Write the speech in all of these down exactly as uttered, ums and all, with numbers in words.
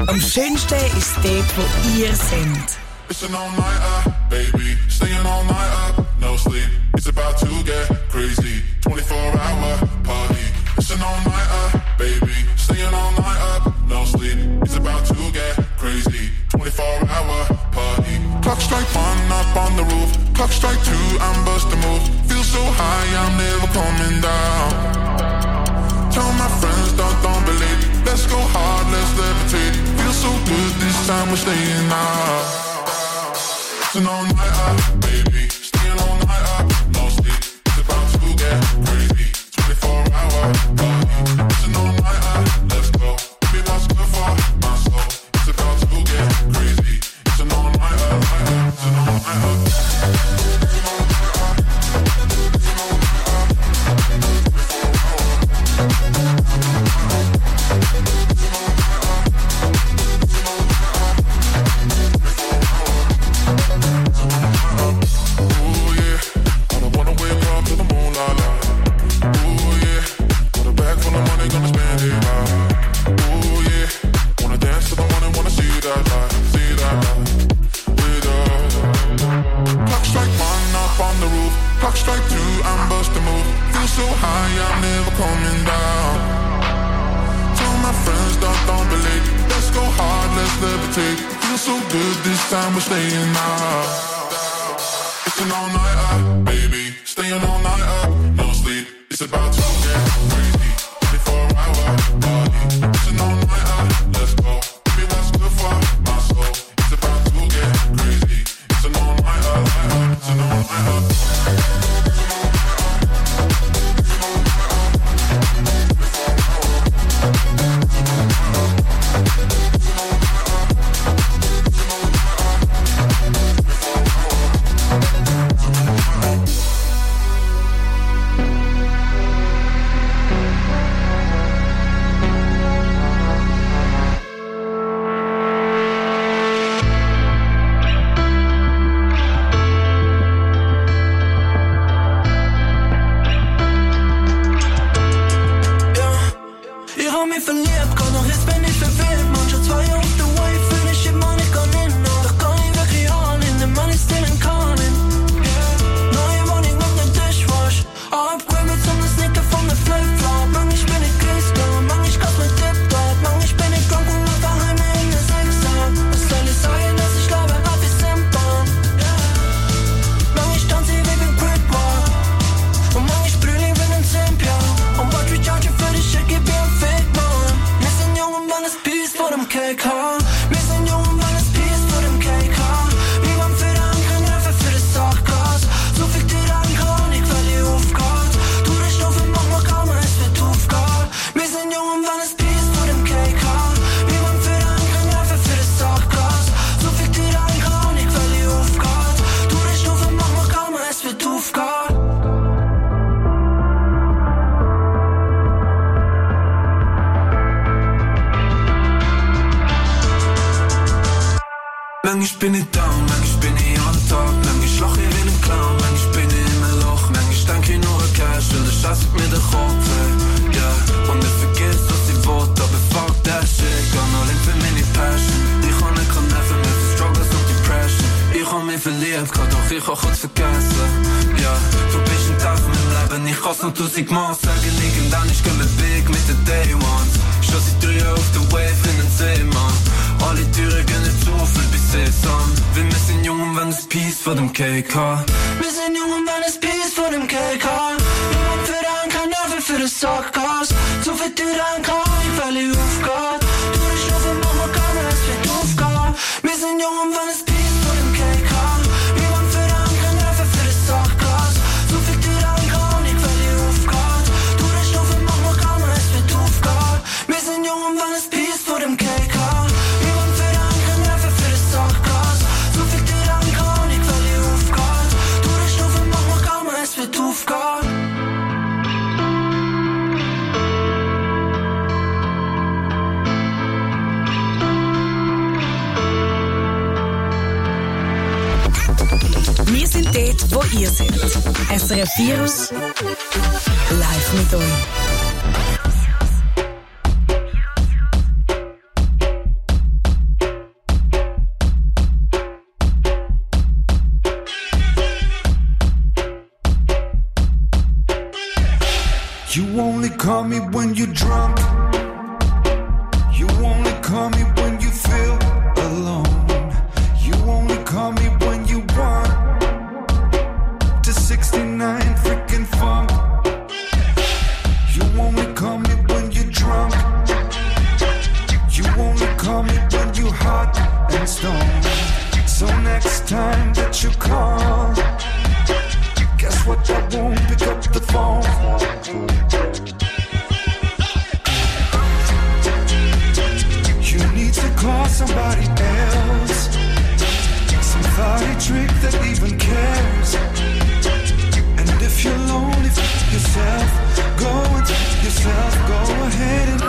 Am schönsten ist es dort, wo ihr seid. It's an all-nighter, baby. Staying all night up, no sleep. It's about to get crazy. twenty-four hour party. It's an all-nighter, baby. Staying all night up, no sleep. It's about to get crazy. twenty-four hour party. Clock strike one up on the roof. Clock strike two, I'm bust a move. Feel so high, I'm never coming down. Tell my friends, don't, don't believe. Let's go hard, let's levitate. Feel so good, this time we're staying out. It's an all-nighter, baby. Staying all night up, no sleep. It's about to get crazy. twenty-four hour party. It's an all-nighter, let's go. Baby, what's good for my soul? It's about to get crazy. It's an all-nighter, it's an all-nighter. Time we're staying out. It's an all-nighter, baby. Staying all night up, no sleep. It's about to get crazy. twenty-four hour party. It's an all-nighter, let's go. Baby, what's good for my soul? It's about to get crazy. It's an all-nighter, it's an all-nighter. Manchmal bin ich down, manchmal bin ich on top. Manchmal lach ich wie ein Clown, manchmal bin ich in einem Loch. Manchmal denke ich nur an Cash, weil das scheißt mir den Kopf, hey, yeah. Und ich vergiss, was ich wollte, aber fuck that shit. Geh all in für meine Passion. Ich kann nicht connecten mit den Struggles und Depression. Ich hab mich verliebt, kann doch ich auch kurz vergessen, yeah. Du bist ein Teil von meinem Leben, ich kann's noch tausendmal sagen. Irgendwann ist gehen wir big mit den Day Ones. Schon seit drei Jahren auf der Wave in den See, Mann. Alle Türen gehen nicht zu, viel bis Sesam. Wir sind jung und wenn es Peace vor dem K K. Wir sind jung und wenn es Peace vor dem K K. Niemand für einen, kein Nerven für das Sackgas. Zu viel Türen kann ich, weil ich aufgeht. Du bist schon von Mama, kann man, es wird aufgehen. Wir sind jung und wenn es Peace vor dem K K. Niemand für einen, kein Nerven für das Sackgas. Zu viel Türen kann ich, weil ich aufgeht. Du bist schon von Mama, kann man, es wird aufgehen. Wir sind jung und wenn es Peace vor dem K K. Wir sind dort, wo ihr seid. S R F Virus live mit euch. You only call me when you're drunk. You only call me when you feel alone. You only call me when you want to sixty-nine freaking funk. You only call me when you're drunk. You only call me when you hot and stoned. So next time that you call, guess what? I won't pick up the phone. You need to call somebody else. Some thotty trick that even cares. And if you're lonely, f*** yourself. Go and f*** yourself. Go ahead and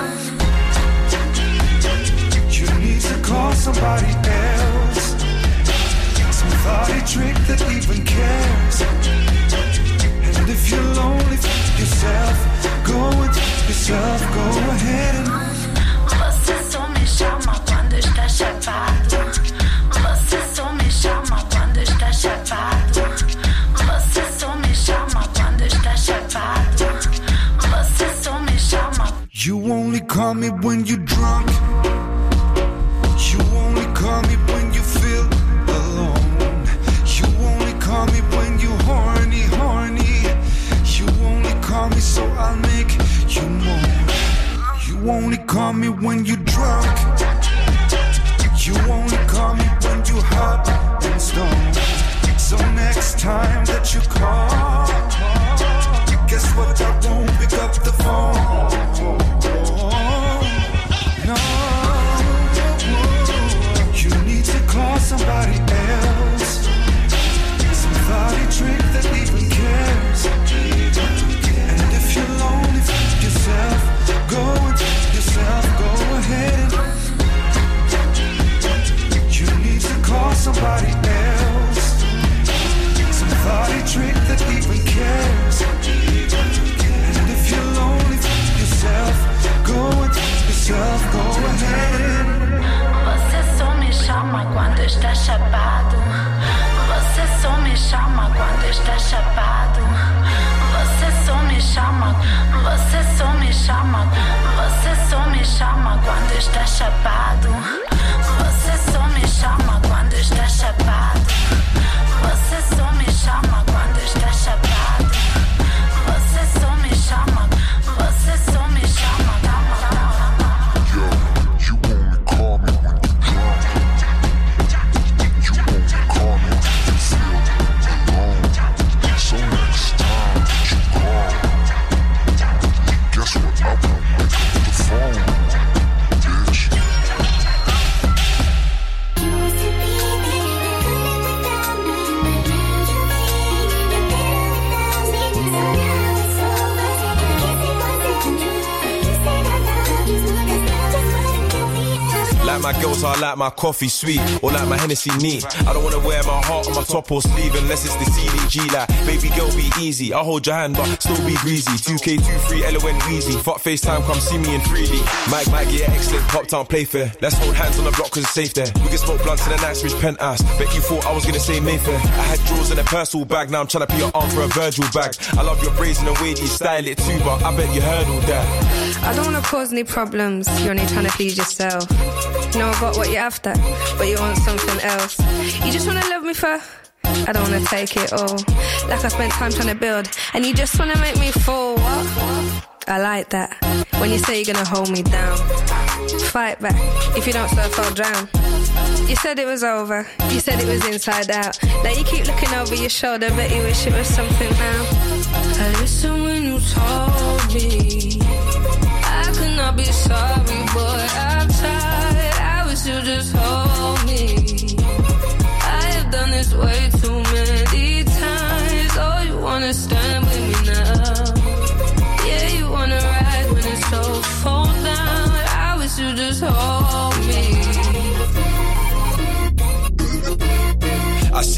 you need to call somebody else. Some thotty trick that even cares. And if you're lonely, f*** yourself. Go and f*** yourself. Go ahead and você só me chama quando está chapado. Você só me chama quando está chapado. Você só me chama quando está chapado. Você só me chama. You only call me when you're drunk. You only call me when you feel alone. You only call me when you horny, horny. You only call me so I'll make you moan. You only call me when you're drunk. You only call me when you hot and stoned. So next time that you call, guess what? I won't pick up the phone. No, you need to call somebody else. Some thotty trick that even cares. And if you're lonely, f*** yourself. Go and f*** yourself. Go ahead. You need to call somebody else. Some thotty trick that even cares. And if you're lonely, f*** yourself. Go and f*** yourself. Go ahead. Você só me chama quando está chapado. Você só me chama quando está chapado. Você só me chama. Você só me chama. Você só me chama quando está chapado. Você só me chama quando está chapado. Você só me chama quando está chapado. Você só me chama. Você só me chama. Yo, you only call me when you're drunk. You only call me when you feel alone. So next time that you call, guess what? I won't pick up the phone, bitch. Like my girls, I like my coffee sweet, or like my Hennessy neat. I don't wanna wear my heart on my top or sleeve unless it's the C D G. Like, baby girl, be easy. I'll hold your hand, but still be greasy. two K two three L O N Weezy. Fuck FaceTime, come see me in three D. Mike, Mike, yeah, excellent. Pop town, play fair. Let's hold hands on the block cause it's safe there. We can smoke blunts in a nice rich penthouse. Bet you thought I was gonna say Mayfair. I had drawers in a personal bag, now I'm trying to put your arm for a Virgil bag. I love your braids and the way that you style it too, but I bet you heard all that. I don't wanna cause any problems, you're only trying to please yourself. You know I got what you're after, but you want something else. You just wanna love me for, I don't wanna take it all. Like I spent time trying to build, and you just wanna make me fall. What? I like that, when you say you're gonna hold me down. Fight back, if you don't surf I'll drown. You said it was over, you said it was inside out. Now you keep looking over your shoulder, bet you wish it was something now. I listened when you told me I could not be sorry, boy, I've tried. I wish you just hold me. I have done this way too many times. Oh, you wanna stand with me now. Yeah, you wanna ride when it's so full down. I wish you just hold me. I see you in my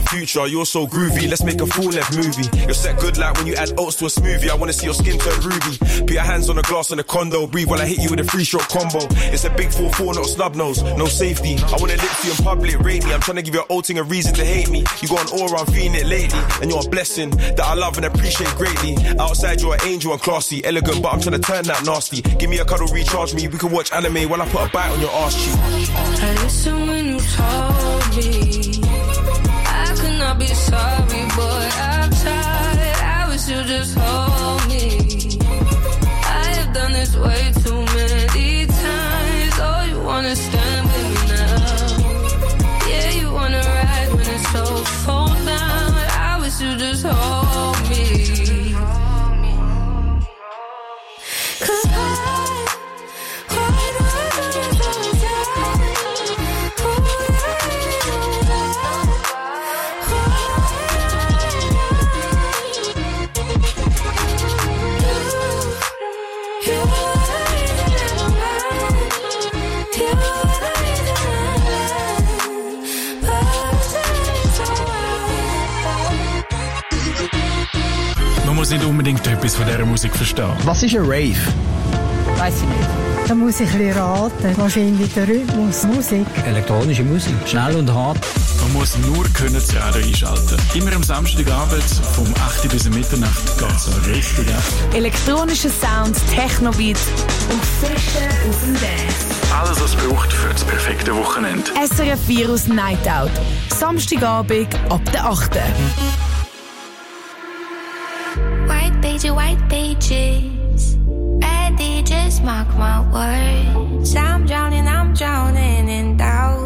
future. You're so groovy, let's make a full-length movie. You're set good like when you add oats to a smoothie. I wanna see your skin turn ruby. Put your hands on the glass in the condo. Breathe while I hit you with a three-shot combo. It's a big four four, not a snub nose, no safety. I wanna lick you in public, rate me. I'm trying to give your old thing a reason to hate me. You got an aura, I'm feeling it lately. And you're a blessing that I love and appreciate greatly. Outside you're an angel and classy, elegant, but I'm trying to turn that nasty. Give me a cuddle, recharge me. We can watch anime while I put a bite on your ass cheek. I listen when you told me I could not be sorry, boy, I'm tired. I wish you just hold me. I have done this way too many times. Oh, you wanna stand with me now? Yeah, you wanna ride when it's so full down. I wish you just hold me. Cause I Man muss nicht unbedingt etwas von dieser Musik verstehen. Was ist ein Rave? Weiss ich nicht. Da muss ich ein bisschen raten. Wahrscheinlich der Rhythmus, Musik. Elektronische Musik. Schnell und hart. Man muss nur können das Radio einschalten. Immer am Samstagabend vom acht bis Mitternacht geht es so richtig ab. Elektronische Sounds, Techno-Beats und Frische auf dem Dance. Alles, was es braucht für das perfekte Wochenende. S R F Virus Night Out. Samstagabend ab der achten White pages, white pages. Ready, just mark my words. I'm drowning, I'm drowning in doubt.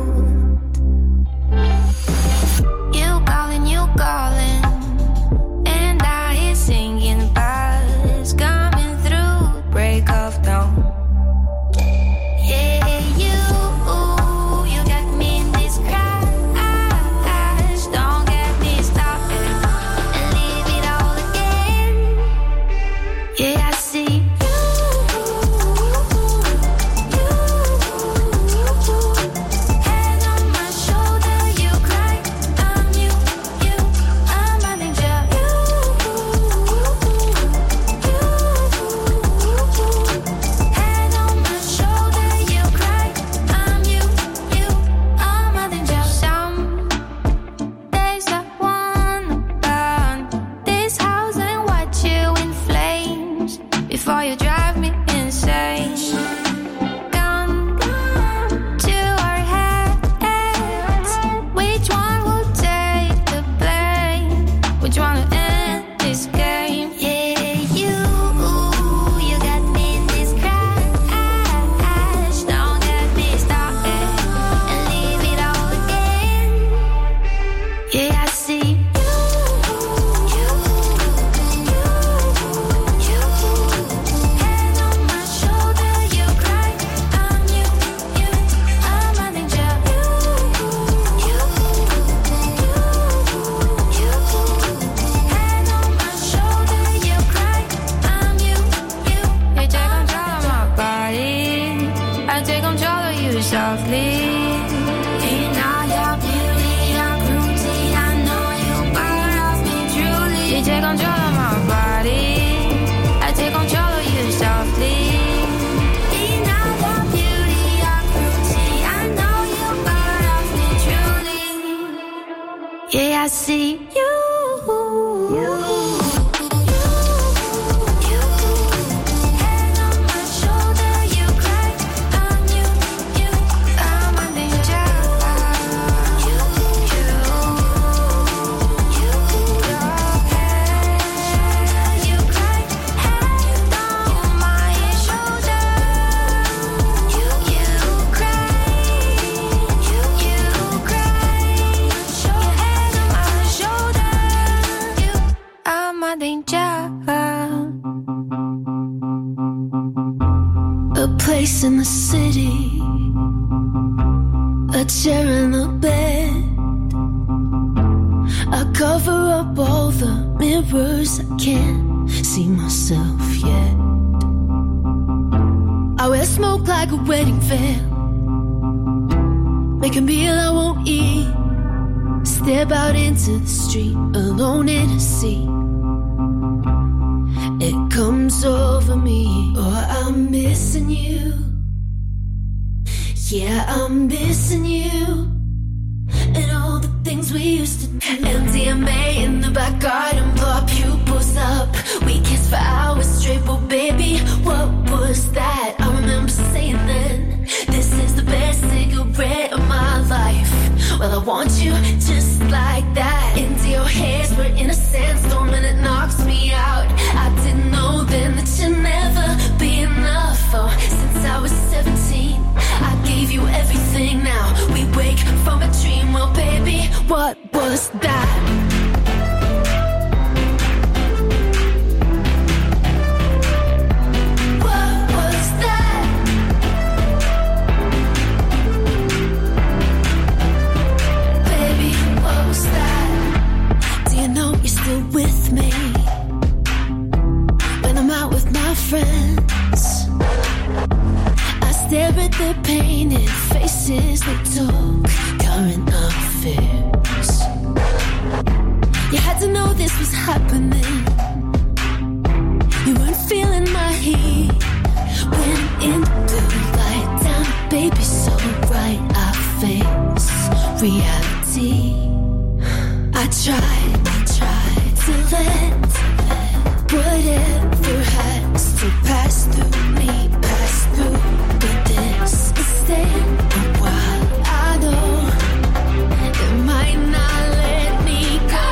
You calling, you calling. And I hear singing bars coming through, break of dawn. Yeah, you, you got me in this crash. Don't get me started and leave it all again. Yeah, I see. Before you drive me insane. Gun, gun to our heads. Which one will take the blame? Which one will end this game? Yeah, you, you got me in this crash. Don't get me started and leave it all again. Yeah, I see. Softly, in all your beauty and cruelty, I know you burn off me truly. You take control of my body, I take control of you softly. In all your beauty and cruelty, I know you burn off me truly. Yeah, I see you. you. A place in the city, a chair and a bed. I cover up all the mirrors, I can't see myself yet. I wear smoke like a wedding veil, make a meal I won't eat. step out into the street, alone in a sea. It comes over me, oh, I'm missing you. Yeah, I'm missing you. And all the things we used to do. M D M A in the back garden, blow our pupils up. We kissed for hours straight, but baby, what was that? I remember saying then, this is the best cigarette of my life. Well, I want you just like that. Into your hairs, we're in a sandstorm and it knocks me out. I didn't know then that you'd never be enough. Oh, since I was seventeen, I gave you everything. Now we wake from a dream. Well, baby, what was that? What was that? Baby, what was that? Do you know you're still with me when I'm out with my friends? I stare at their painted faces they took current affairs. You had to know this was happening. You weren't feeling my heat. Went into light down, baby, so right I face reality. I tried, I tried to let whatever has to pass through me, pass through. But this is staying a while. I know it might not let me go.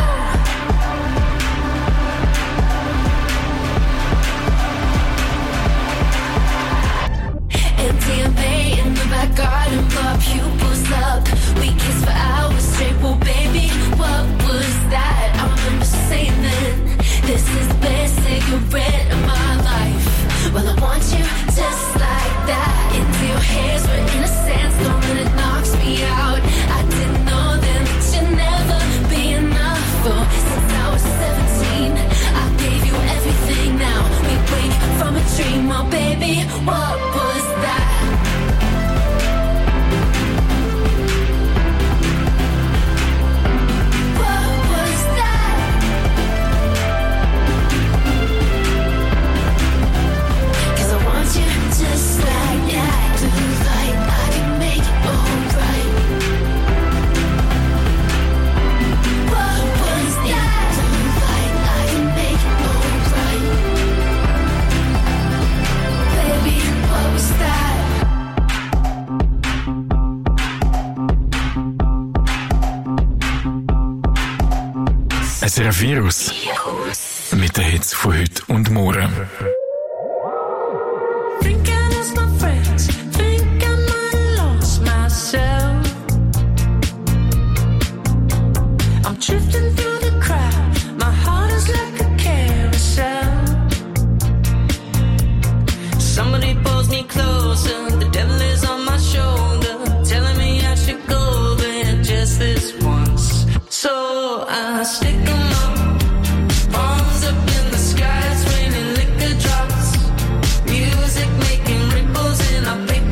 M D M A in the back garden, blow our pupils up. We kissed for hours straight, well baby, what was that? I remember saying then, this is the best cigarette of my life. Well, I want you just like that. Into your hairs, we're in a sandstorm and it knocks me out. I didn't know then that you'd never be enough. Oh, since I was seventeen, I gave you everything. Now we wake from a dream. Oh, baby, what was that? Just like that, do like I can make it alright. What was that? Do like I can make it alright. Baby, what was that? S R F Virus mit den Hits von heute und morgen. Drifting through the crowd, my heart is like a carousel. Somebody pulls me closer, the devil is on my shoulder, telling me I should go there just this once. So I stick 'em up, palms up in the sky, it's raining liquor drops, music making ripples in our paper.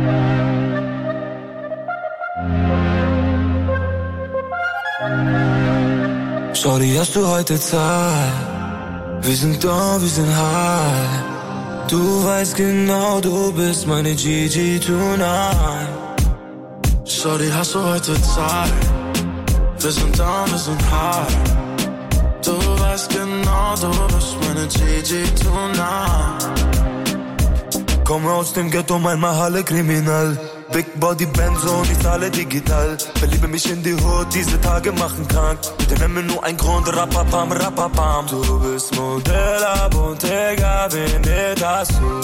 Shorty, hast du heute Zeit? Wir sind da, wir sind high. Du weißt genau, du bist meine Gigi tonight. Shorty, hast du heute Zeit? Wir sind da, wir sind high. Du weißt genau, du bist meine Gigi tonight. Komm aus dem Ghetto, manchmal Halle kriminell. Big Body Benzo und ich zahle digital. Verliebe mich in die Hood, diese Tage machen krank. Bitte nenn mir nur ein Grund, rapapam, rapapam. Du bist Modella, Bottega, Veneta, Sur.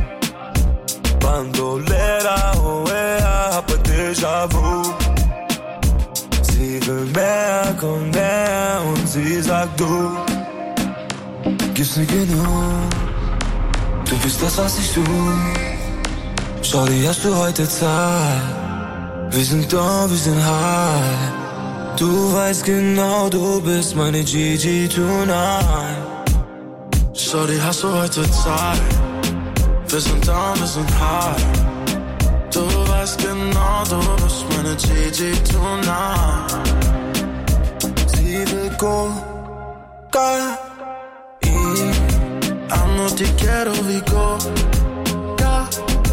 Bandolera, Oea, hab ein Déjà-vu. Sie will mehr, komm mehr und sie sagt du gibst mir genug. Du bist das, was ich tu. Shorty, hast du heute Zeit? Wir sind da, wir sind high. Du weißt genau, du bist meine Gigi tonight. Shorty, hast du heute Zeit? Wir sind da, wir sind high. Du weißt genau, du bist meine Gigi tonight. Sie will Cocaína. Amo, te quiero, vi Cocaína.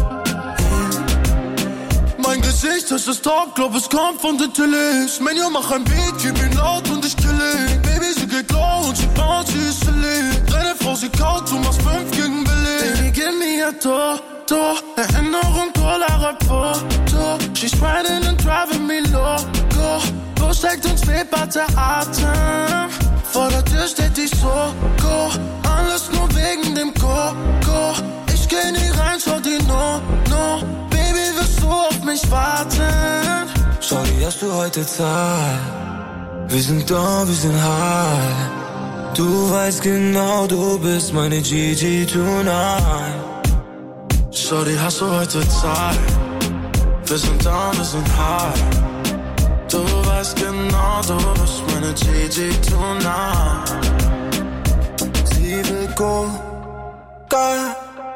Mein Gesicht ist das Top, glaub es kommt von der Tillis. Menja, mach ein Beat, gib ihn laut und ich kill ihn. Baby, sie geht low und sie baut, sie ist elite. Deine Frau, sie kaut, du machst fünf gegen Billy. Baby, gib mir todo, todo. Erinnerung, Dollar, Foto. She's riding and driving me loco. Wo steckt uns Weber der Atem? Vor der Tür steht die Soko. Alles nur wegen dem Coco. Ich geh nie rein, schau die no, no. Baby, wirst du auf mich warten? Shorty, hast du heute Zeit? Wir sind da, wir sind high. Du weißt genau, du bist meine Gigi tonight. Shorty, hast du heute Zeit? Wir sind da, wir sind high. Du weißt genau, du bist meine Gigi tonight. Sie will Cocaína.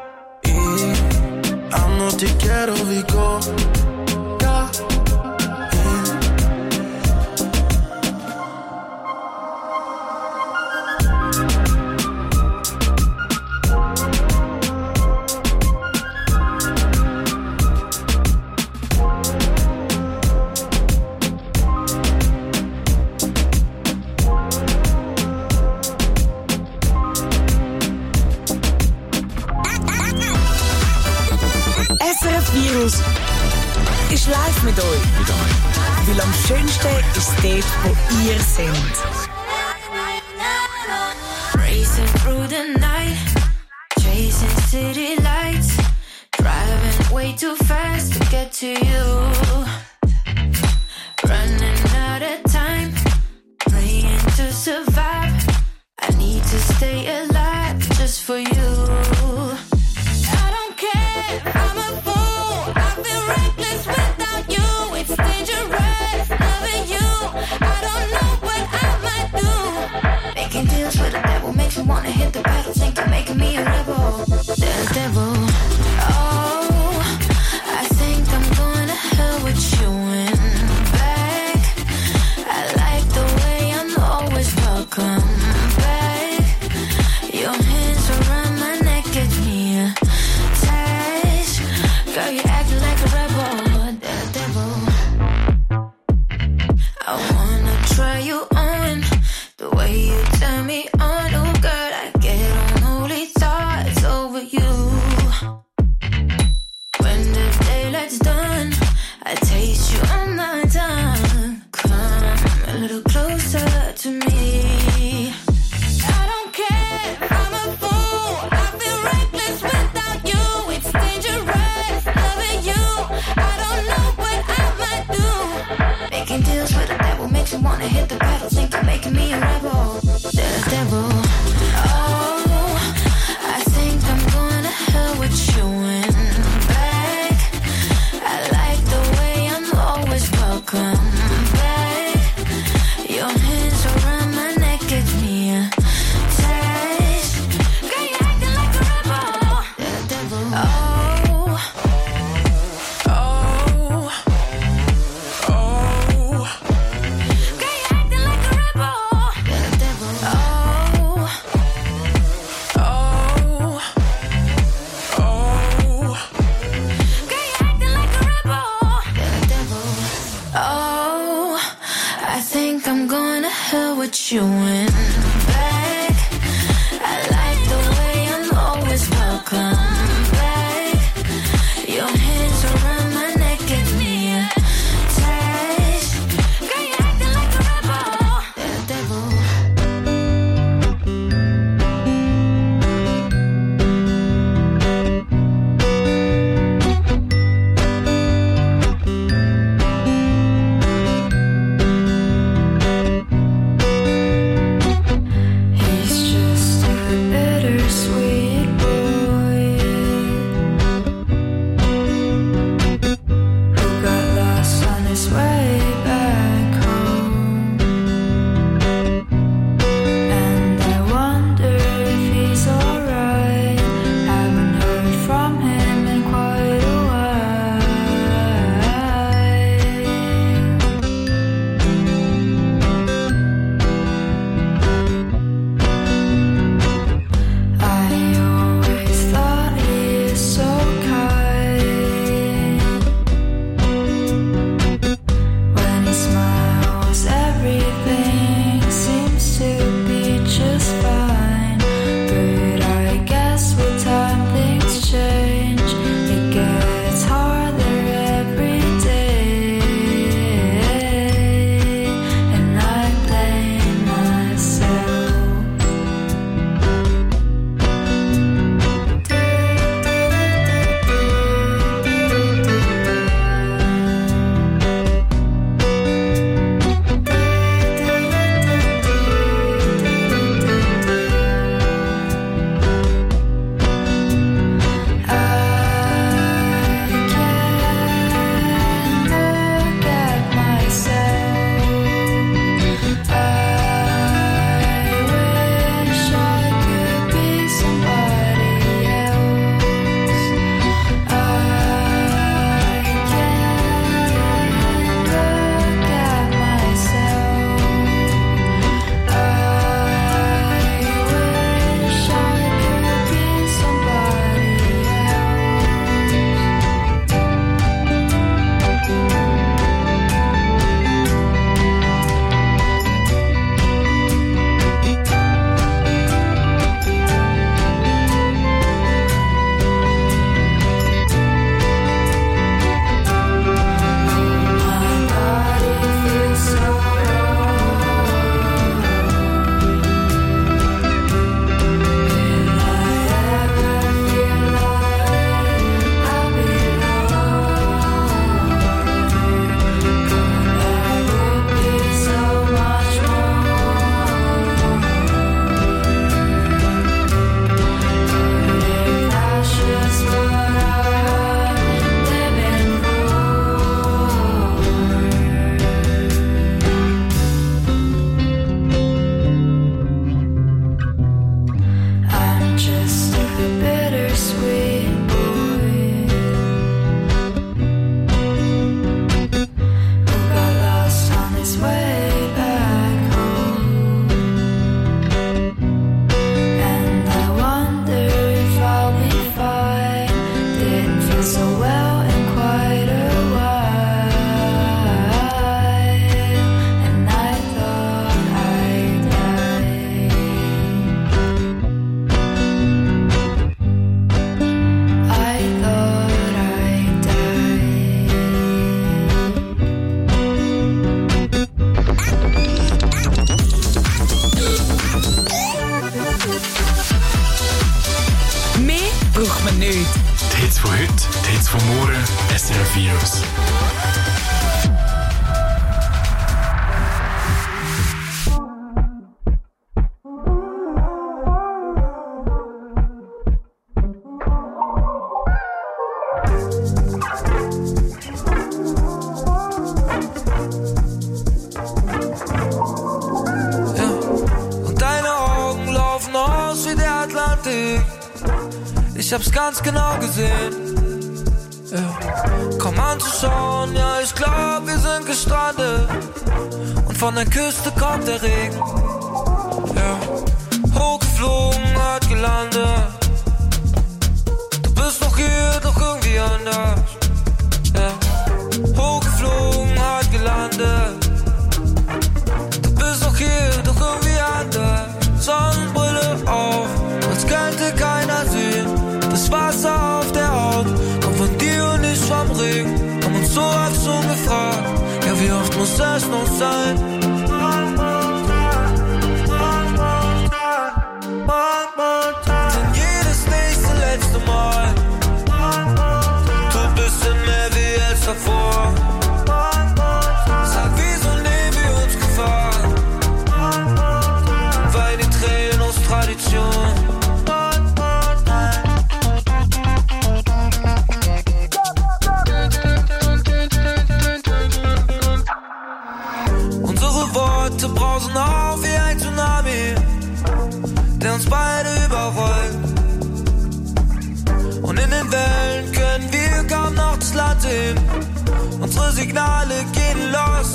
Amo, te quiero, vi Cocaína. S R F Virus ist live mit euch. Mit euch. Weil am schönsten ist dort, wo ihr seid. Racing through the night, chasing city lights, driving way too fast to get to you. Running out of time, praying to survive. I need to stay alive just for you. I don't care, I'm a fool. I feel reckless without you. It's dangerous loving you. I don't know what I might do. Making deals with the devil makes me wanna hit the pedal. Think you're making me a rebel. The devil. Oh, I think I'm going to hell with you in back. I like the way I'm always welcome back. Your hands around my neck get me attached. Girl, you acting like a rebel. The devil. I wanna try you on the way you turn me on. Oh, girl, I get unholy thoughts over you. When the daylight's done, I taste you on my tongue. Come a little closer to me. I don't care, I'm a fool. I feel reckless without you. It's dangerous loving you. I don't I'm going to hell with you in back. I like the way I'm always welcome back. Your hands around my neck, give me a taste. Girl, you're acting like a rebel. Yeah, devil. Ich hab's ganz genau gesehen. Ja. Komm anzuschauen, ja, ich glaub, wir sind gestrandet. Und von der Küste kommt der Regen. Ja. Hochgeflogen, hat gelandet. Du bist doch hier, doch irgendwie anders. Ja. Hochgeflogen, hat gelandet. Du Ring, haben uns so oft so gefragt, ja wie oft muss es noch sein? One more time, one more time, one more time. Denn jedes nächste letzte Mal tut bisschen mehr wie als davor. Sag, wieso nehmen wir uns Gefahr? Weil die Tränen aus Tradition. Unsere Worte brausen auf wie ein Tsunami, der uns beide überrollt. Und in den Wellen können wir kaum noch das Land sehen. Unsere Signale gehen lost.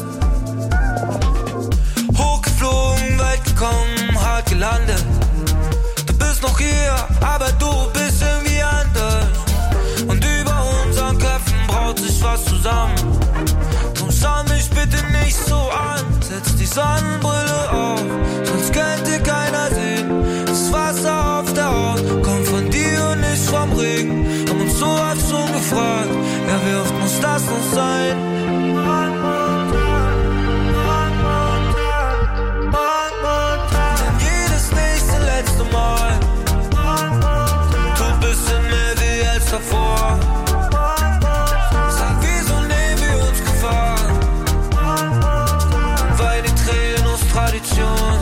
Hochgeflogen, weit gekommen, hart gelandet. Du bist noch hier, aber du bist irgendwie anders. Und über unseren Köpfen braut sich was zusammen. Drum schau mich bitte nicht so an. Setz die Sonnenbrille auf, sonst könnte keiner sehen. Das Wasser auf der Haut kommt von dir und nicht vom Regen. Haben uns so oft schon gefragt, ja wie oft muss das noch sein? One more time, one more time, one more time. Denn jedes nächste letzte Mal tut bisschen mehr wie als davor. Sag, wieso nehmen wir uns Gefahr? Weil die Tränen aus Tradition.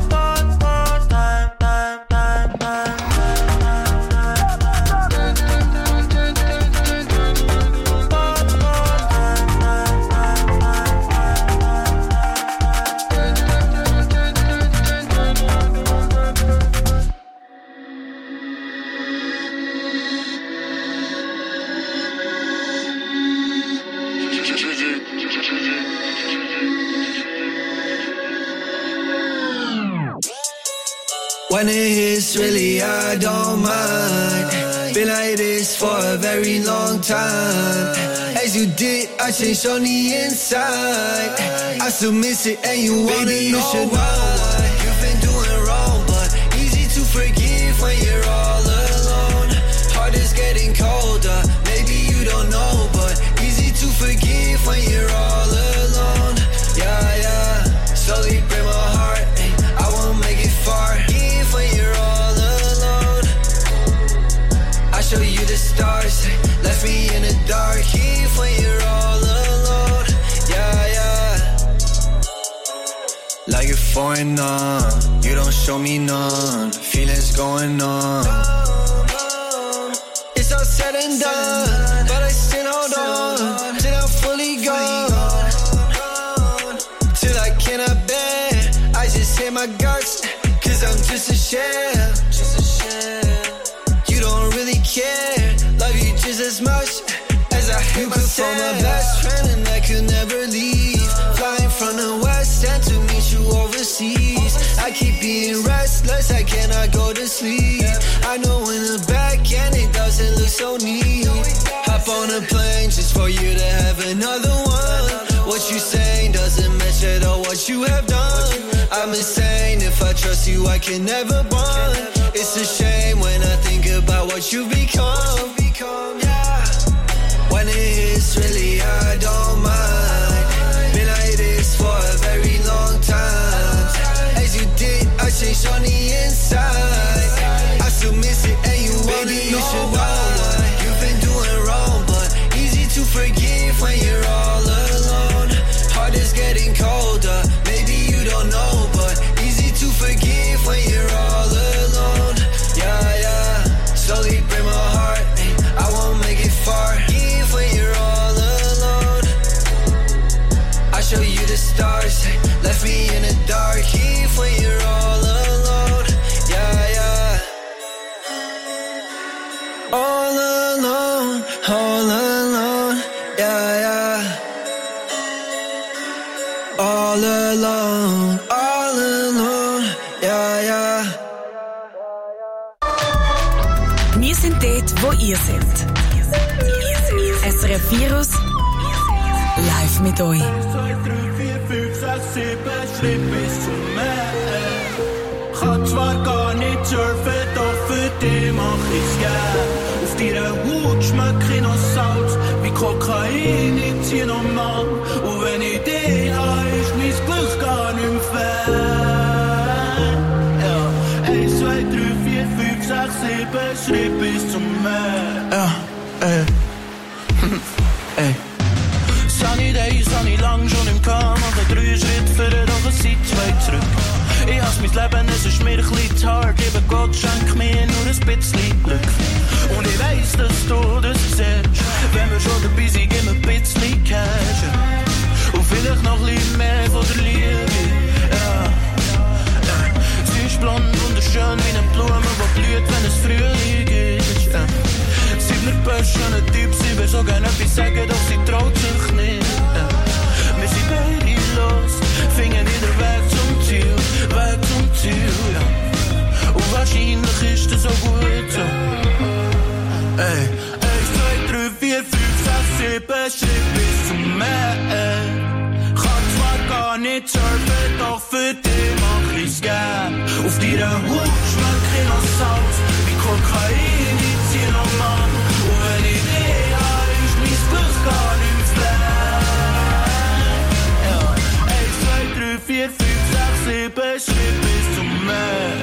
When it hits, really, I don't mind. Been like this for a very long time. As you did, I changed on the inside. I still miss it, and you wanna Baby, know you should why. Know you've been doing wrong, but easy to forgive when you're all alone. Heart is getting colder, maybe you don't know, but easy to forgive when you're all alone. Yeah, yeah, slowly break my heart. I won't make it far. When you're all alone, I show you the stars, left me in the dark. Eve when you're all alone, yeah, yeah. Like you're foreign on, you don't show me none. Feelings going on. It's all said and done, but I still hold on till I'm fully gone. Till I cannot bear, I just hit my guts. Cause I'm just a shell, just a shell. You don't really care, love you just as much as I hate myself. You could phone my best friend and I could never leave. Flying from the west end to meet you overseas. I keep being restless, I cannot go to sleep. I know in the back end it doesn't look so neat. Hop on a plane just for you to have another one. What you saying doesn't match at all what you have done. I'm insane, if I trust you I can never bond. It's a shame when I think about what you've become. When it hits, really I don't mind. Been like this for a very long time. As you did, I changed on the inside. I still miss it and you wanna Baby, know you should why. Know you've been doing wrong, but easy to forgive when you're all alone. Heart is getting colder, maybe you don't know, but easy to forgive when you're all alone. Yeah, yeah, slowly break my heart, I won't make it far. Give when you're all alone. I show you the stars, left me in the dark. Give when you're all alone. Yeah, yeah. All alone, all alone. Yeah, yeah. All alone, all alone, ja, ja. Wir sind dort, wo ihr seid. S R F Virus live mit euch. Kann zwar gar nicht surfen, doch für dich mach ich's gern. Auf deiner Haut schmeck ich noch Salz. wie Kokain, ich zieh noch mal. Und wenn ich dich habe, ist mein Glück gar nicht mehr fern. Ja, eins, zwei, drei, vier, fünf, sechs, sieben, Schritt bis zum Meer. Ja, ey. Ey. Sunny Days habe ich lang schon im Kahn. Mache drei Schritte vor, aber seit zwei zurück. Ich hasse mein Leben, es ist mir ein bisschen zu hart. Lieber Gott, schenk mir nur ein bisschen Glück. Und ich weiss, dass du das siehst. Wenn wir schon dabei sind, gib mir ein bisschen Cash. Und vielleicht noch ein bisschen mehr von der Liebe. Ja, ja. Sie ist blond, wunderschön wie eine Blume, die blüht, wenn es Frühling ist. Ja. Sie bleibt Böschen, ein Typ, sie will so gerne etwas sagen, doch sie traut sich nicht. Ja. Wir sind beide los, finden wieder Weg zum Ziel, Weg zum Ziel, ja. Und wahrscheinlich ist das so gut so. Ey, eins, zwei, drei, vier, fünf, sechs, sieben, Schritt bis zum Meer. Kann zwar gar nicht surfen, doch für dich mach ich's gern. Auf deiner Haut schmeck ich noch Salz, wie Kokain, ich zieh noch Mann. Und wenn ich dich habe, ist mein Glück gar nicht fern. Ja, eins, zwei, drei, vier, fünf, sechs, sieben, Schritt bis zum Meer.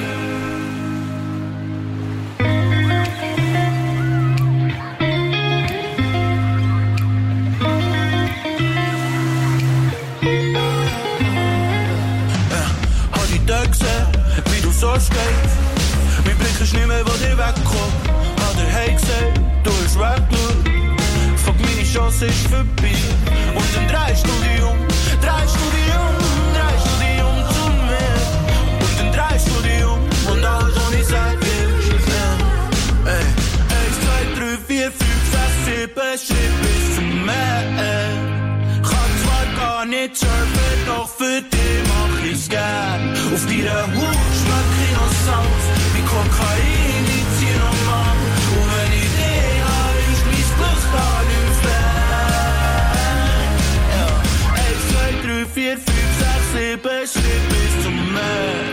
Wie du so stehst, mein Blick ist nicht mehr, wo dir wegkommt. Hat er hey gesagt, du hast weggeschaut. Fuck, meine Chance ist vorbei. Und dann drehst du dich um, drehst du dich um, drehst du dich um zu mir. Und dann drehst du dich um und alles ohne Zeit willst. Ja. Ey, eins, zwei, drei, vier, fünf, sechs, sieben, Schritt bis zum Meer. Kann zwar gar nicht surfen, doch für dich mach ich's gern. Auf deiner Haut schmeck ich noch Salz, wie Kokain, ich zieh noch Mann. Und wenn ich dich habe, ist mein Glück gar nicht fern. Ja, eins, zwei, drei, vier, fünf, sechs, sieben, Schritt bis zum Meer.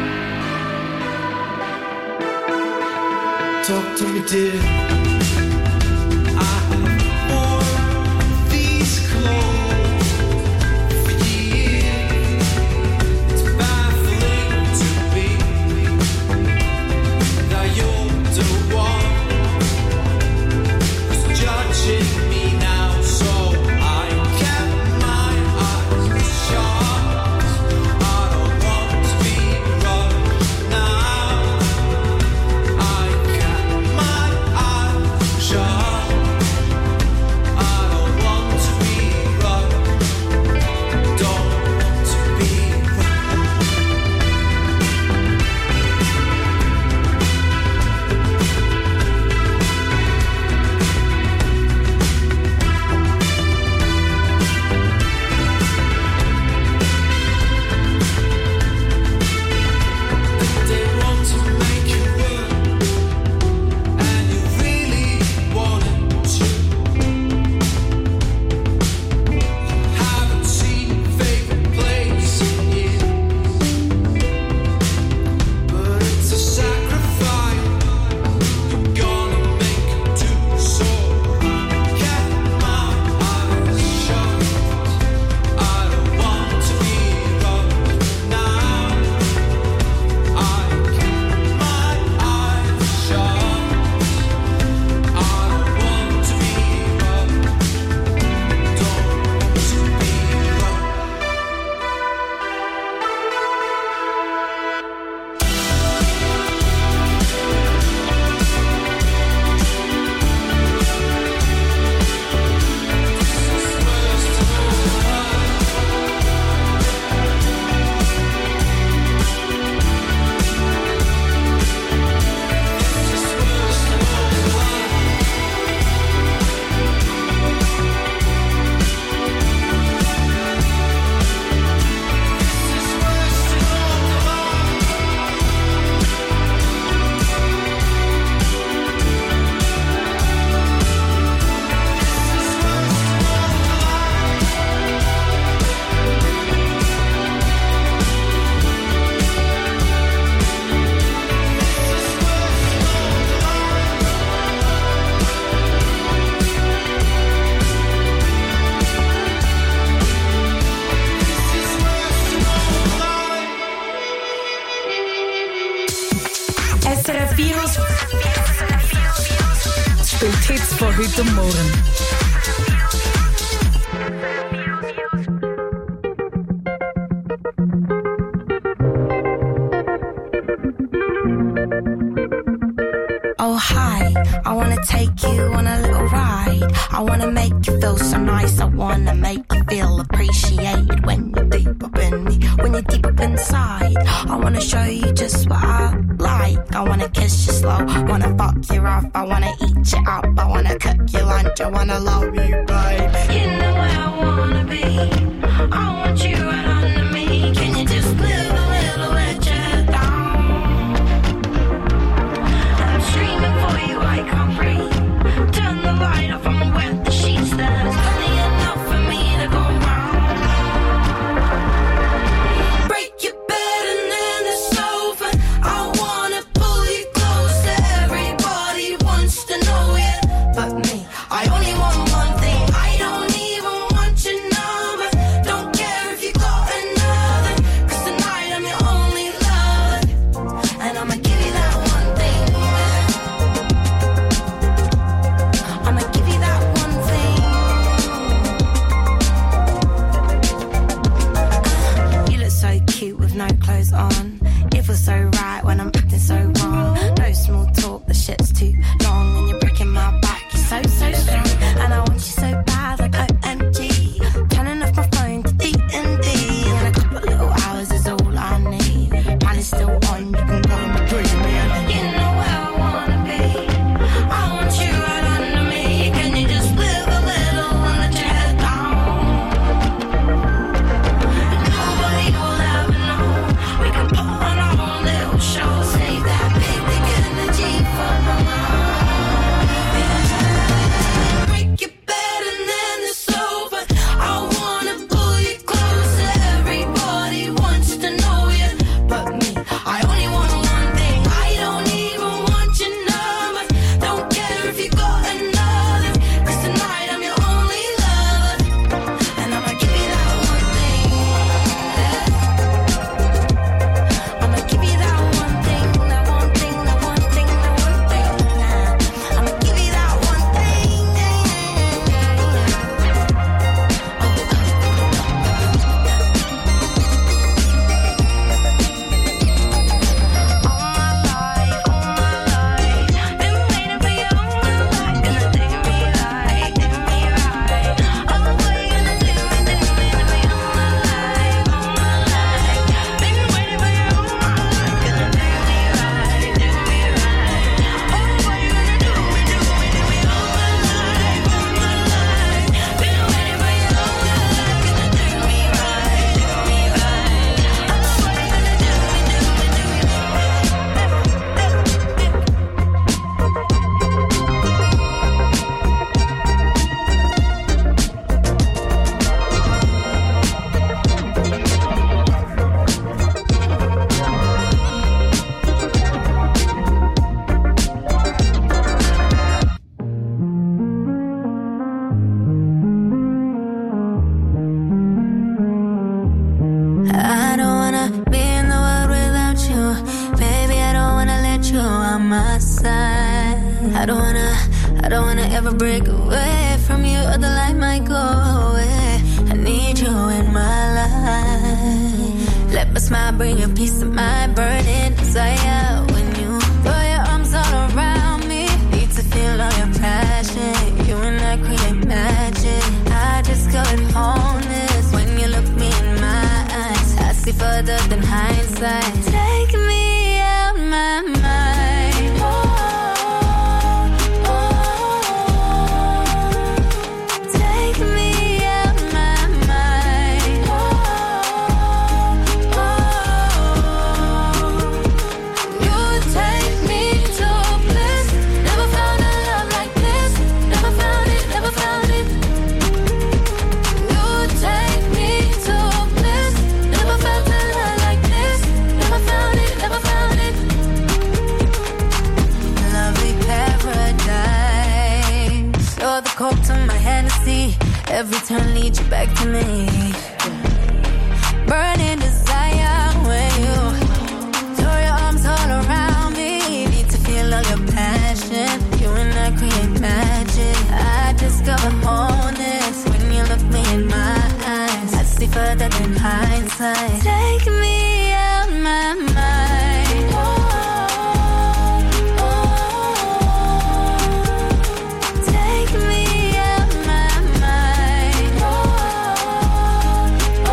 Talk to me, dear. I wore these clothes. Me now, so I kept my eyes shut. I don't want to be rushed now. I kept my eyes heute und morgen. Oh hi, I wanna take you on a little ride. I wanna make you feel so nice. I wanna make you feel appreciated when you're deep up in me, when you're deep up inside. I wanna show you just what I like. I wanna kiss you slow, wanna fuck you rough. I wanna eat you up, I wanna cook you lunch. I wanna love you, babe. You know where I wanna be. I want you right under me. Can you just live a little let your head down? Streaming for you, I can't breathe. Turn the light off and wet the sheets. There's plenty enough for me to go round. Break your bed and then the sofa. I wanna pull you closer. Everybody wants to know you, but me, I only want one thing. I don't even want your number. Don't care if you got another, 'cause tonight I'm your only lover, and I'ma give you that one thing. I'ma give you that one thing. You look so cute with no clothes on. It feels so right when I'm acting so wrong. No small talk, the shit's too long, and you're breaking my back. You're so, so strong, and I want you so bad, like O M G. Turning off my phone to D and D, and a couple little hours is all I need. Plan is still on, you can go and between me. You know where I wanna be. I want you right under me. Can you just live a little and let your head down? Nobody will ever know. We can put on our own little show. Save that big, big energy for my mind. Break your bed and then the sofa. I wanna pull you closer. Everybody wants to know you, but me, I only want one thing. I don't even want your number. Don't care if you got another, 'cause tonight I'm your only lover, and I'ma give you that one thing. I'ma give you that one thing, that one thing, that one thing, that one thing. I'ma give you that one thing. I don't wanna be in the world without you. Baby, I don't wanna let you on my side. I don't wanna, I don't wanna ever break away from you, or the light might go away. I need you in my life. Let my smile bring a piece of my burning desire. When you throw your arms all around me, need to feel all your passion. You and I create magic. I just couldn't hold this when you look me in my eyes. I see further than hindsight. Take me out my mind. Oh, oh, oh. Take me out my mind. Oh, oh. You take me to bliss. Never found a love like this. Never found it, never found it. You take me to bliss. Never felt a love like this. Never found it, never found it. Lovely paradise. You're the coke to my Hennessy. Every turn leads you back to me. Burning desire when you throw your arms all around me. Need to feel all your passion. You and I create magic. better than hindsight. Take me out my mind. Oh, oh, oh. Take me out my mind. Oh, oh,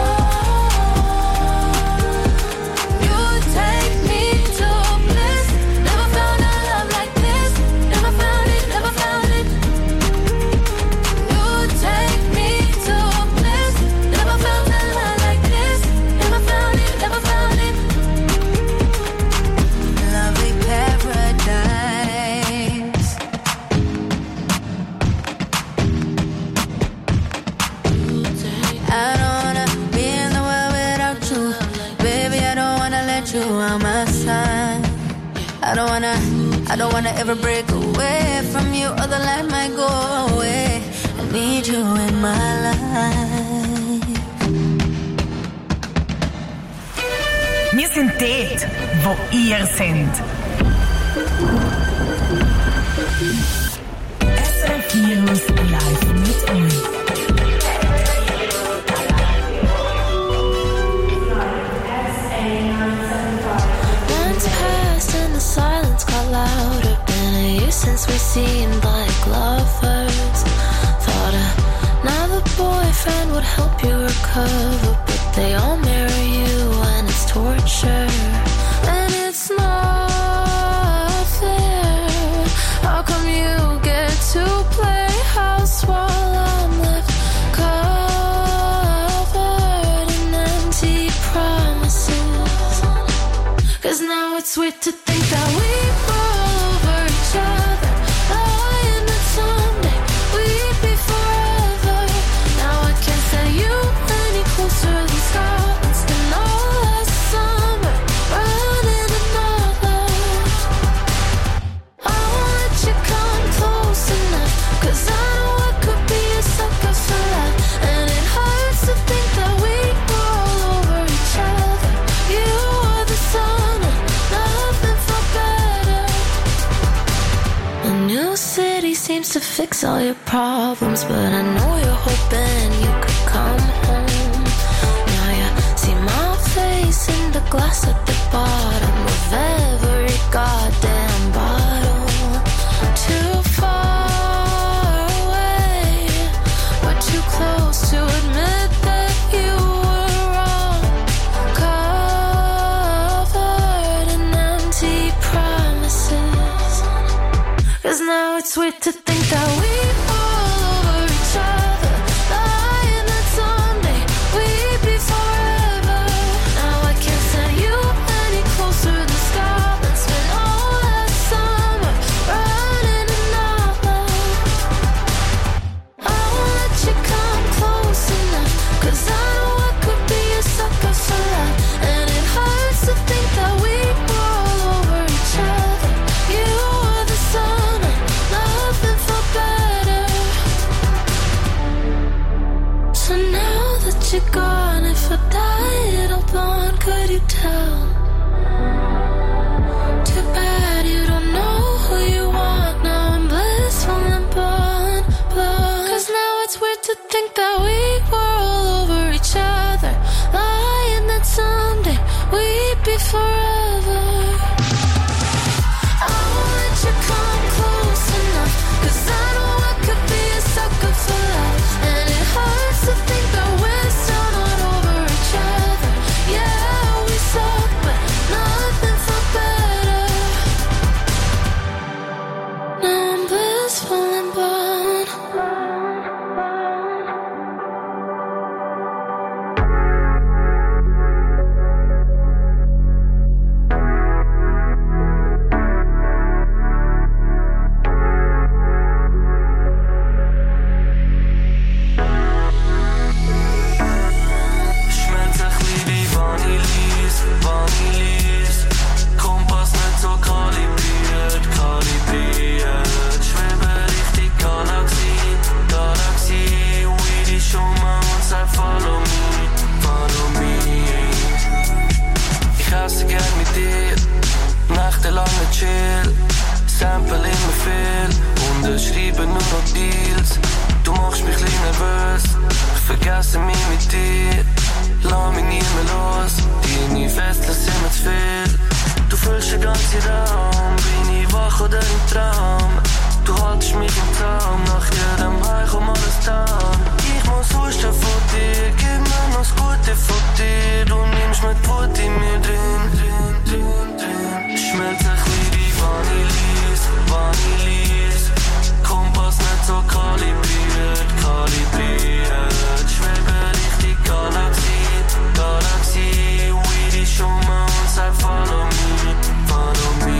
oh. You take me to bliss. Never found a love like this. Never found it, never found it. You take me to bliss. Never found a love like this. Never found it, never found it. Lovely paradise. I don't wanna be in the world without you. Baby, I don't wanna let you out my side. I don't wanna, I don't wanna ever break away from you, or the light might go away. I need you in my life. Wir sind dort, wo ihr seid. S R F Virus live mit euch. Months passed and the silence got louder. Been a year since we seemed like lovers. Thought another boyfriend would help you recover, but they all mirror you and it's torture. And it's not fair. How come you get to play house while I'm left covered in empty promises? Cause now it's weird to think that we fall over each other, lying that someday we'd be forever. Now I can't say you any closer than Scotland. Spent all last summer running another. I won't let you come close enough, cause I know I could be a sucker for love. And it hurts to think that we were all over each other. You were the sun and nothing felt better. A new city seems to fix all your problems, but I know you're hoping you could come home. Now you see my face in the glass at the bottom of every goddamn bottle. Too far away, but too close to admit that you were wrong. Covered in empty promises. Cause now it's weird to think that we fall over each other, lying that someday we'd be forever. Now I can't say you any closer than Scotland. Spent all last summer running another. I won't let you come close enough, cause I know I could be a sucker for love. And it hurts to think that we were all over each other. You were the sun and nothing felt better. So now that you're gone, if I died all blonde, could you tell? Too bad you don't know who you want. Now I'm blissful and blind, blind. Cause now it's weird to think that we were all over each other, lying that someday we'd be forever. I won't let you come close enough, cause I know I could be a sucker for love. And it hurts to think that we're still not over each other. Yeah, we suck, but nothing felt better. Now I'm blissful and blind. Schmeckt sich wie Vanillis, Vanillis. Kompass nicht so kalibriert, kalibriert. Schwebe richtig Galaxie, Galaxie. Weedy schon mal und sag follow me, follow me. Ich esse gern mit dir, nächtelang mit Chill. Sample immer viel, unterschreiben nur noch Deals. Du machst mich klein nervös, ich vergesse mich mit dir. lass mich nie mehr los. Die nie fest, lass immer zu viel. Du fühlst den ganzen Raum, bin ich wach oder im Traum. Du haltest mich im Traum, nach jedem High komm alles down. Ich muss husten von dir, gib mir noch das Gute von dir. Du nimmst mit Wut in mir drin, drin, drin, drin. Schmelz ein bisschen wie Vanillis, Vanillis. Kompass nicht so kalibriert, kalibriert. Schwebe richtig Galaxie, Galaxie. Weedy schon mal und sag follow me, follow me.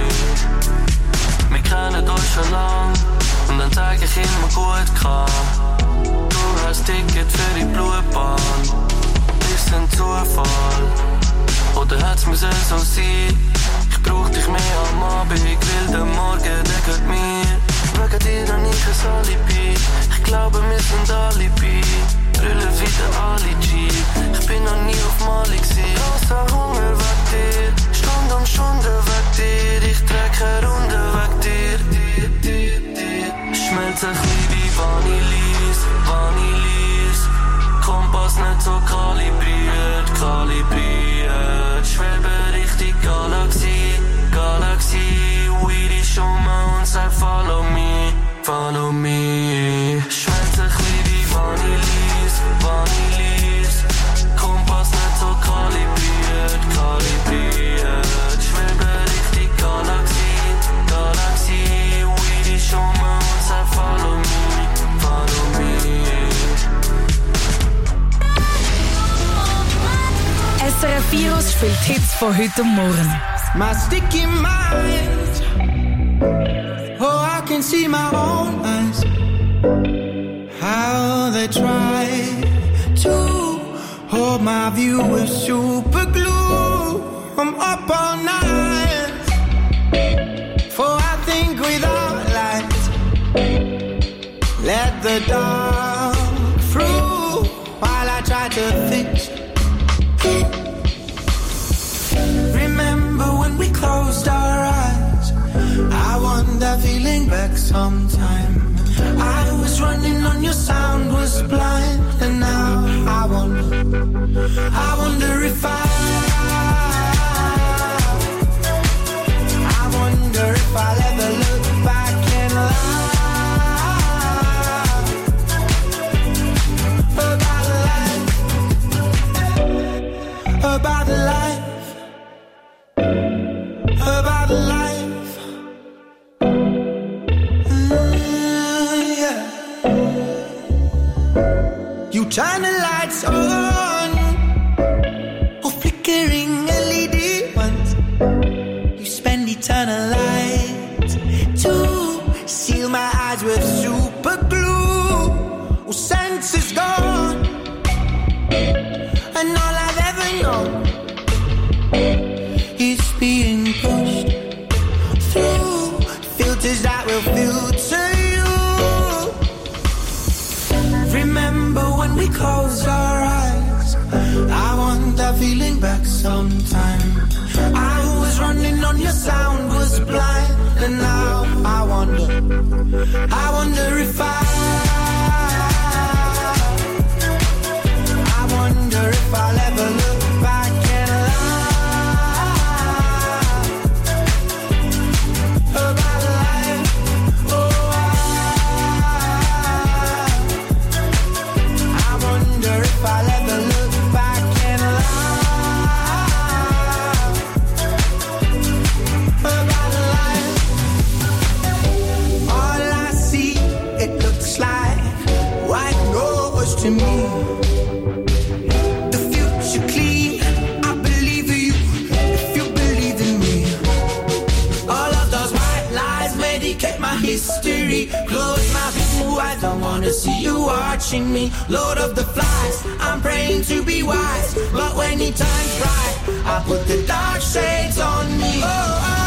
Wir kennen euch schon lang und dann zeig ich immer gut kann. Du hast Ticket für die Blutbahn, ist ein Zufall oder hat's mir so sein? Ich brauch dich mehr am Abend, ich will den Morgen, der gehört mir. Wegen dir hab ich ein Alibi, ich glaube wir sind Alibi. Brüllen wie der Ali G, ich bin noch nie auf Mali gsi. Grosser Hunger weg dir, Stunde um Stunde weg dir. Ich trag eine Runde weg dir, dir, dir, dir. Schmelz ein bisschen wie Vanillis, Vanillis. Kompass nicht so kalibriert, kalibriert. Schwebe richtig Galaxie, Galaxie. Weedy schon mal und sag follow me, follow me. Schmelz ein bisschen wie Vanillis, Vanillis. Kompass nicht so kalibriert, kalibriert. Schwebe richtig Galaxie, Galaxie. Weedy schon mal und sag follow me, follow me. S R F Virus spielt Hits von heute Morgen. My sticky mind, oh I can see my own eyes, how they try to hold my view with super glue. I'm up all night, for I think without light. Let the dark through while I try to fix. Remember when we closed our eyes? I want that feeling back sometime. I was running on your sound, was blind, and now I wonder, I wonder if I, I wonder if I'll ever look back and lie about life, about life. About life, mm, yeah. You turn the lights on, or flickering L E D ones. You spend eternal light to seal my eyes with super glue. Well, sense is gone, and all I've ever known is being pushed through filters that will filter you. Remember when we closed our eyes? I want that feeling back sometime. I was running on your sound, was blind, and now I wonder, I wonder if I, I wonder if I'll ever look back and lie. About life, oh I, I wonder if I'll ever look back and lie. About life, all I see, it looks like white noise to me. The future clean, I believe in you, if you believe in me. All of those white lies medicate my history. Close my view, I don't wanna see you watching me. Lord of the flies, I'm praying to be wise, but when he turns bright, I put the dark shades on me. Oh, oh.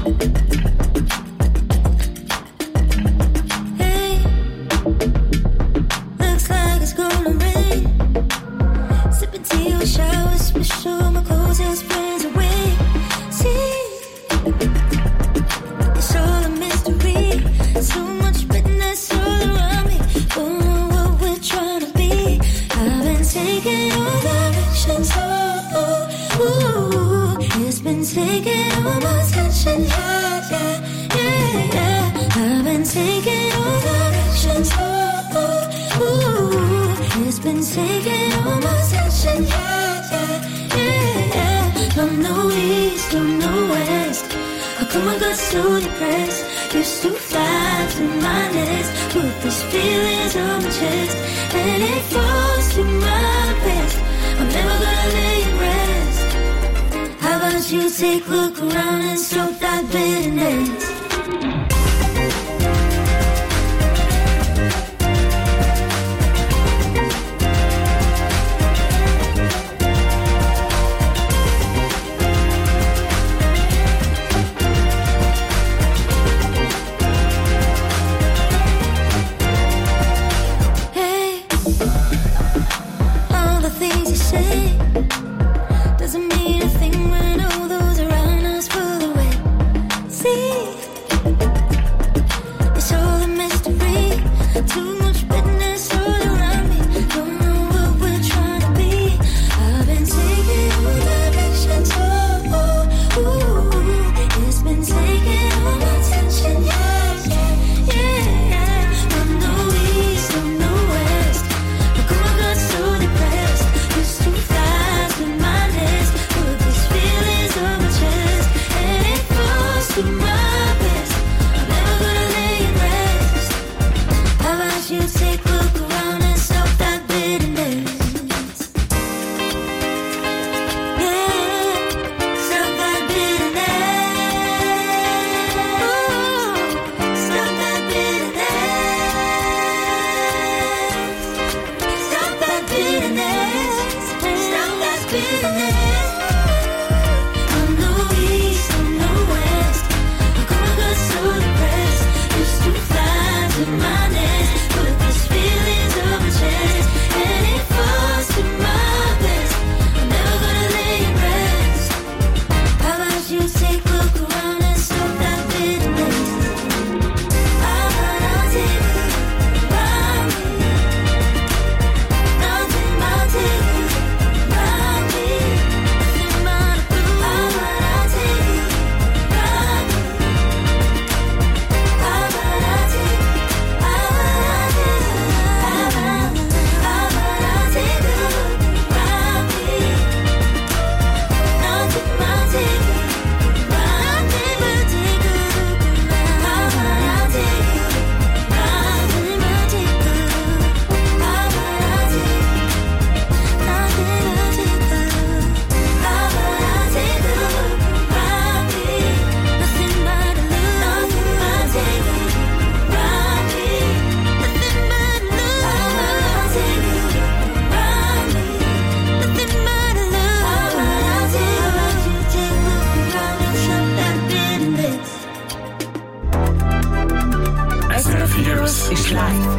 ist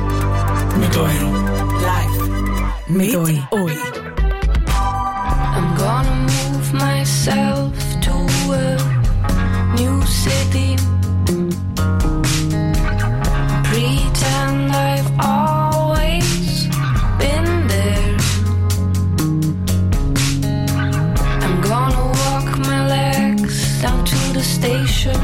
live. Mit euch. Live. Mit, mit euch. euch. I'm gonna move myself to a new city. Pretend I've always been there. I'm gonna walk my legs down to the station.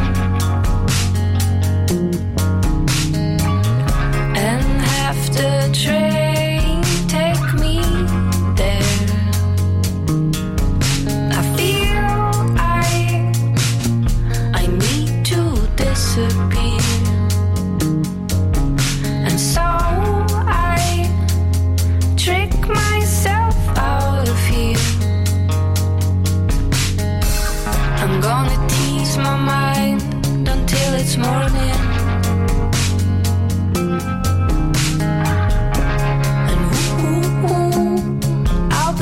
And have the train take me there. I feel I, I need to disappear. And so I trick myself out of here. I'm gonna tease my mind until it's morning.